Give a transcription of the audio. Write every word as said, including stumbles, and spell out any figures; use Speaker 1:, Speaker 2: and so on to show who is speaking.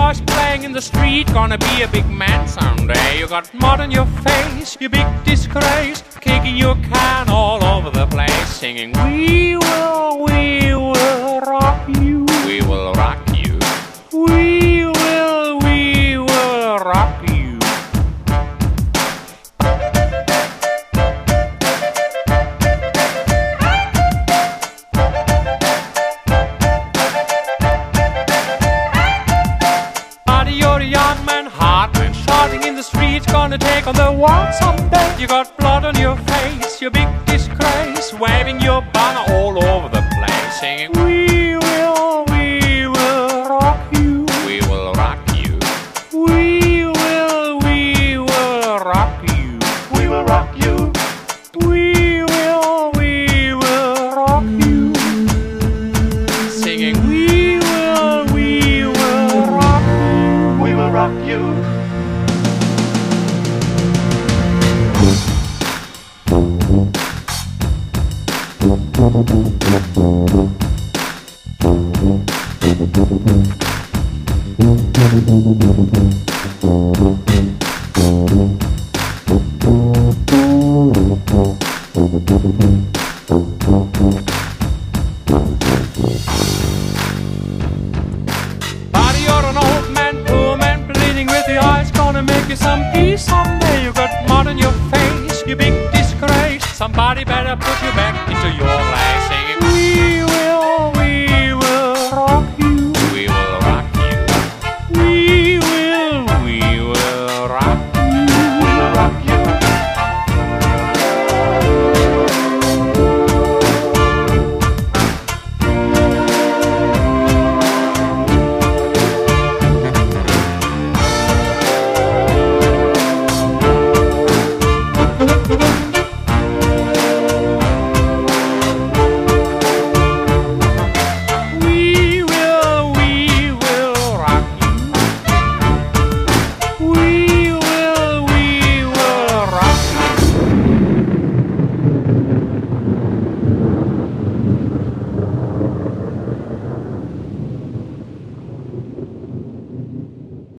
Speaker 1: boys playing in the street, gonna be a big man someday. You got mud on your face, you big disgrace, kicking your can all over the place, singing, we will, we will rock you. We will rock you. We will, we will rock you. Buddy, you're a young man, hard man, shouting in the streets, gonna take on the world someday. You got blood on your face, you big disgrace, waving your banner all over the place, singing, we will, we will rock you. We will rock you. We will, we will rock you. We will rock you. We will, we will rock you. Singing, we will, we will rock you. We will rock you. Buddy, you're an old man, poor man, bleeding with the eyes, gonna make you some peace someday. You got mud on your face, you big disgrace. Somebody better put you back into your life.